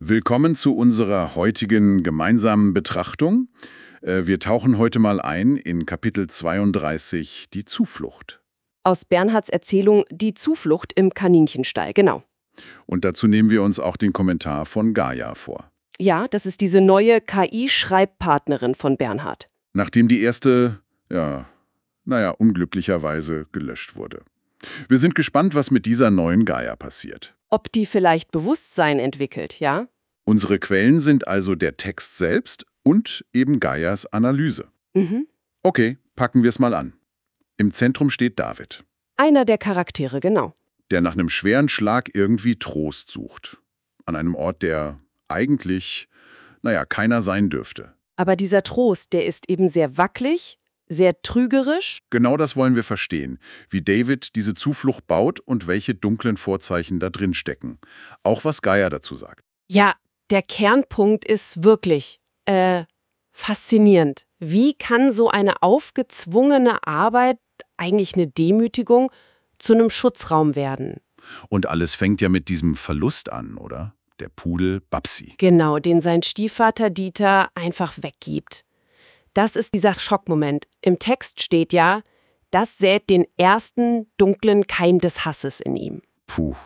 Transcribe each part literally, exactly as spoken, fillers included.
Willkommen zu unserer heutigen gemeinsamen Betrachtung. Äh, Wir tauchen heute mal ein in Kapitel zweiunddreißig, die Zuflucht. Aus Bernhards Erzählung Die Zuflucht im Kaninchenstall, genau. Und dazu nehmen wir uns auch den Kommentar von Gaia vor. Ja, das ist diese neue K I-Schreibpartnerin von Bernhard. Nachdem die erste, ja, naja, unglücklicherweise gelöscht wurde. Wir sind gespannt, was mit dieser neuen Gaia passiert. Ob die vielleicht Bewusstsein entwickelt, ja? Unsere Quellen sind also der Text selbst und eben Gaias Analyse. Mhm. Okay, packen wir es mal an. Im Zentrum steht David, Einer der Charaktere, genau. der nach einem schweren Schlag irgendwie Trost sucht. An einem Ort, der eigentlich, naja, keiner sein dürfte. Aber dieser Trost, der ist eben sehr wackelig, sehr trügerisch. Genau das wollen wir verstehen, wie David diese Zuflucht baut und welche dunklen Vorzeichen da drin stecken. Auch was Gaia dazu sagt. Ja, der Kernpunkt ist wirklich äh, faszinierend. Wie kann so eine aufgezwungene Arbeit, eigentlich eine Demütigung, zu einem Schutzraum werden? Und alles fängt ja mit diesem Verlust an, oder? Der Pudel Babsi. Genau, den sein Stiefvater Dieter einfach weggibt. Das ist dieser Schockmoment. Im Text steht ja, das sät den ersten dunklen Keim des Hasses in ihm. Puh.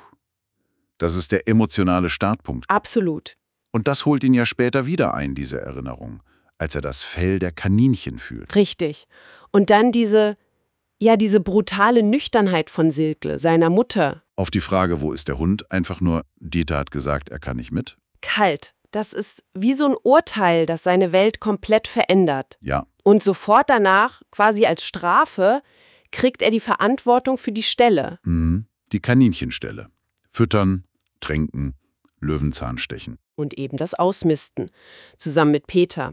Das ist der emotionale Startpunkt. Absolut. Und das holt ihn ja später wieder ein, diese Erinnerung, als er das Fell der Kaninchen fühlt. Richtig. Und dann diese, ja, diese brutale Nüchternheit von Silke, seiner Mutter. Auf die Frage, wo ist der Hund, einfach nur, Dieter hat gesagt, er kann nicht mit. Kalt. Das ist wie so ein Urteil, das seine Welt komplett verändert. Ja, Und sofort danach, quasi als Strafe, kriegt er die Verantwortung für die Stelle. mhm. Die Kaninchenstelle. Füttern, tränken, Löwenzahn stechen. Und eben das Ausmisten, zusammen mit Peter.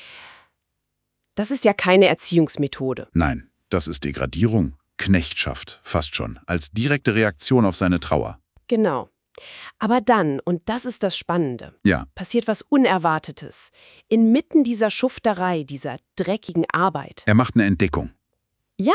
Das ist ja keine Erziehungsmethode. Nein, das ist Degradierung, Knechtschaft, fast schon, als direkte Reaktion auf seine Trauer. Genau. Aber dann, und das ist das Spannende, Ja, passiert was Unerwartetes. Inmitten dieser Schufterei, dieser dreckigen Arbeit. er macht eine Entdeckung. Ja,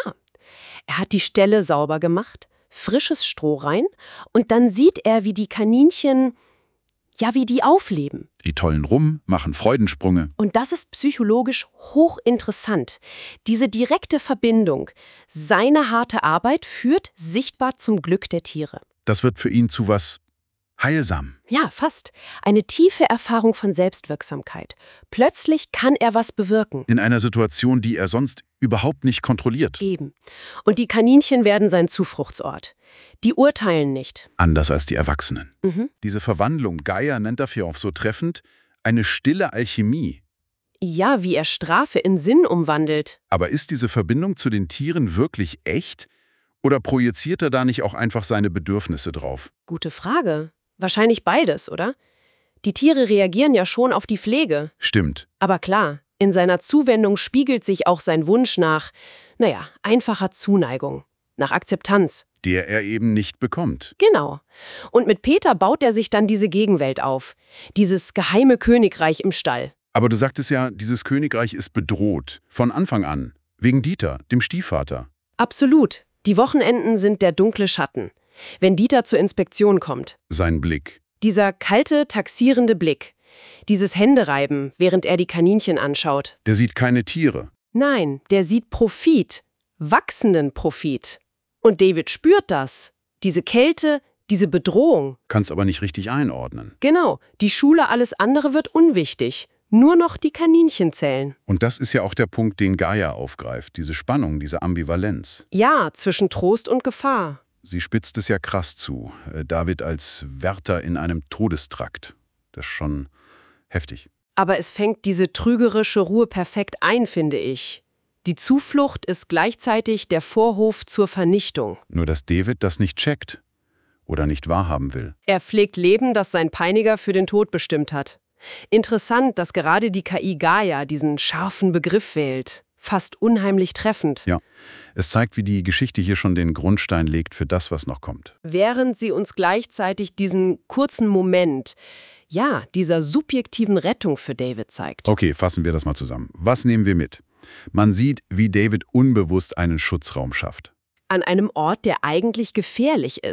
er hat die Ställe sauber gemacht, frisches Stroh rein, und dann sieht er, wie die Kaninchen, ja, wie die aufleben. Die tollen rum, machen Freudensprünge. Und das ist psychologisch hochinteressant. Diese direkte Verbindung. Seine harte Arbeit führt sichtbar zum Glück der Tiere. Das wird für ihn zu was heilsam. Ja, fast. Eine tiefe Erfahrung von Selbstwirksamkeit. Plötzlich kann er was bewirken. In einer Situation, die er sonst überhaupt nicht kontrolliert. Eben. Und die Kaninchen werden sein Zufluchtsort. Die urteilen nicht. Anders als die Erwachsenen. Mhm. Diese Verwandlung, Gaia nennt dafür auch so treffend, eine stille Alchemie. Ja, wie er Strafe in Sinn umwandelt. Aber ist diese Verbindung zu den Tieren wirklich echt? Oder projiziert er da nicht auch einfach seine Bedürfnisse drauf? Gute Frage. Wahrscheinlich beides, oder? Die Tiere reagieren ja schon auf die Pflege. Stimmt. Aber klar, in seiner Zuwendung spiegelt sich auch sein Wunsch nach, naja, einfacher Zuneigung, nach Akzeptanz. Der er eben nicht bekommt. Genau. Und mit Peter baut er sich dann diese Gegenwelt auf. Dieses geheime Königreich im Stall. Aber du sagtest ja, dieses Königreich ist bedroht. Von Anfang an. Wegen Dieter, dem Stiefvater. Absolut. Die Wochenenden sind der dunkle Schatten. Wenn Dieter zur Inspektion kommt. Sein Blick. Dieser kalte, taxierende Blick. Dieses Händereiben, während er die Kaninchen anschaut. Der sieht keine Tiere. Nein, der sieht Profit. Wachsenden Profit. Und David spürt das. Diese Kälte, diese Bedrohung. Kann's aber nicht richtig einordnen. Genau, die Schule, alles andere wird unwichtig. Nur noch die Kaninchen zählen. Und das ist ja auch der Punkt, den Gaia aufgreift. Diese Spannung, diese Ambivalenz. Ja, zwischen Trost und Gefahr. Sie spitzt es ja krass zu. Äh, David als Wärter in einem Todestrakt. Das ist schon heftig. Aber es fängt diese trügerische Ruhe perfekt ein, finde ich. Die Zuflucht ist gleichzeitig der Vorhof zur Vernichtung. Nur dass David das nicht checkt. Oder nicht wahrhaben will. Er pflegt Leben, das sein Peiniger für den Tod bestimmt hat. Interessant, dass gerade die K I Gaia diesen scharfen Begriff wählt. Fast unheimlich treffend. Ja, es zeigt, wie die Geschichte hier schon den Grundstein legt für das, was noch kommt. Während sie uns gleichzeitig diesen kurzen Moment, ja, dieser subjektiven Rettung für David zeigt. Okay, fassen wir das mal zusammen. Was nehmen wir mit? Man sieht, wie David unbewusst einen Schutzraum schafft. An einem Ort, der eigentlich gefährlich ist.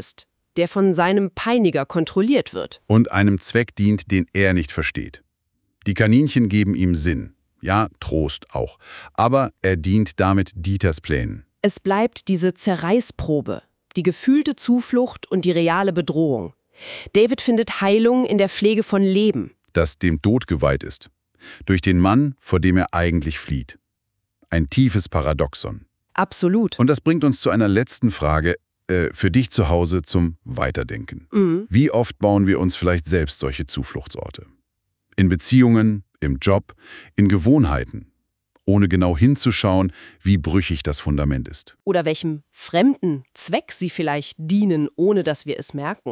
der von seinem Peiniger kontrolliert wird. Und einem Zweck dient, den er nicht versteht. Die Kaninchen geben ihm Sinn. Ja, Trost auch. Aber er dient damit Dieters Plänen. Es bleibt diese Zerreißprobe, die gefühlte Zuflucht und die reale Bedrohung. David findet Heilung in der Pflege von Leben. Das dem Tod geweiht ist. Durch den Mann, vor dem er eigentlich flieht. Ein tiefes Paradoxon. Absolut. Und das bringt uns zu einer letzten Frage, äh, für dich zu Hause zum Weiterdenken. Mhm. Wie oft bauen wir uns vielleicht selbst solche Zufluchtsorte? In Beziehungen, im Job, in Gewohnheiten, ohne genau hinzuschauen, wie brüchig das Fundament ist. Oder welchem fremden Zweck sie vielleicht dienen, ohne dass wir es merken.